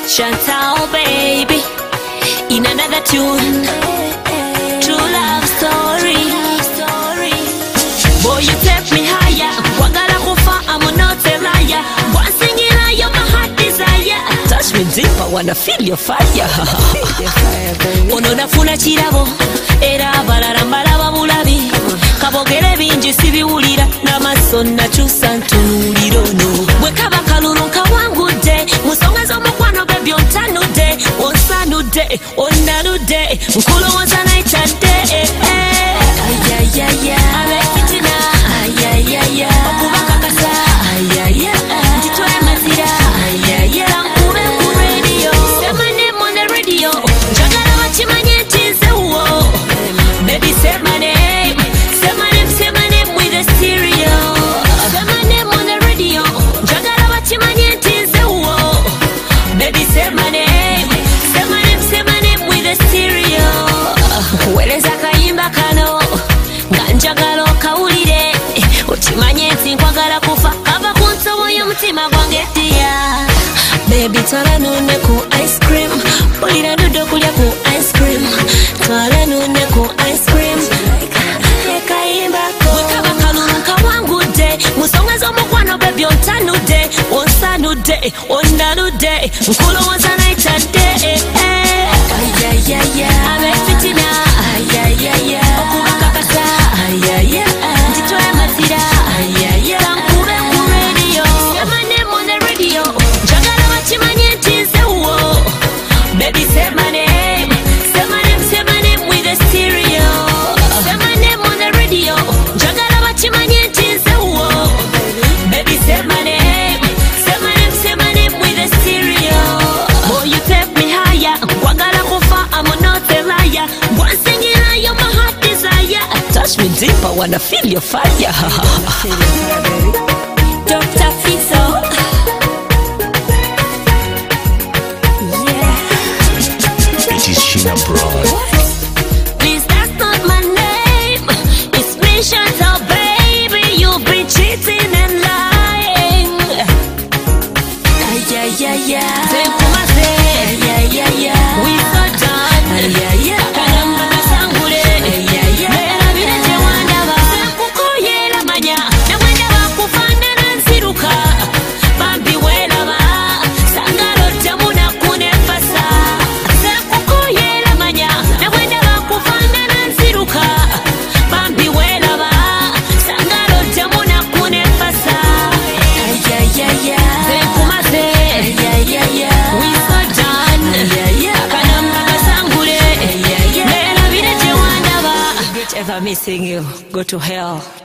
Chantal, baby, in another tune. True love story. Boy, you take me higher. Wagala kufa, I'm not a liar. One singing, you're my heart desire. Touch me deep, I wanna feel your fire. Ono nafuna chirabo, era balarambalaba bulabi. Kabogere binji sibiwulira, namaso nakyusa ntunuulira ono. Bwe kaba kalulu nkawangude, musonga z'omukwano baby ontanudde, onsanudde, onnaludde, nkulowooza nayitadde. Ayayaya, abeefitina, ayayaya, okubakakasa, ayaya, ntitwale mazira, ayaya, nkube ku radio. Say my name on the radio, njagala bakimanye nti nze wo. Baby say my name, say my name, say my name with a stereo. Say my name on the radio, njagala bakimanye nti nze wo. Baby say my name, say my name, say my name with a stereo. Kuweleza kayimba kano, nga njagala okawulire, okimanye nti nkwagala kufa, kava ku nsobo y'omutima gwange dear. Baby twala nune ku ice cream, bulira ndudde okulya ku ice cream. Twala nune ku ice cream, ekayimba ko. Bwe kaba kalulu nkawangudde, musonga z'omukwano baby ontanudde, onsanudde, onnaludde, nkulowooza nayitadde. Ayayaya, abeefitina, ayayaya, okubakakasa, ayaya, ntitwale mazira, ayaya, nkube ku radio. Say my name on the radio, njagala bakimanye nti nze wo. Baby say my name, say my name, say my name with a stereo. Say my name on the radio, njagala bakimanye nti nze wo. Baby say my name, say my name, say my name with a stereo. Boy you take me higher, nkwagala kufa, I'm not a liar. One singing, you're my heart desire. Touch me deep, I wanna feel your fire. Dr. Fizzo. It is Sheena Brown. Please, that's not my name. It's me, Chantal, baby. You've been cheating and lying. Ayayaya, Zekumase. Ayayaya, we so done. Ayayaya, Karamba nasangule. Ayayaya, mera bireje wandaba. Sekukoyera manya, na wenda bakufandana nziruka. Bambi welaba, sangalo jamuna kunefasa. Sekukoyera manya, na wenda bakufandana nziruka. Bambi welaba, sangalo jamuna kunefasa. Ayayaya, Zekumase. Ayayaya, we so done. Ayayaya, Karamba nasangule. Ayayaya, mera bireje wandaba. Ever missing you, go to hell.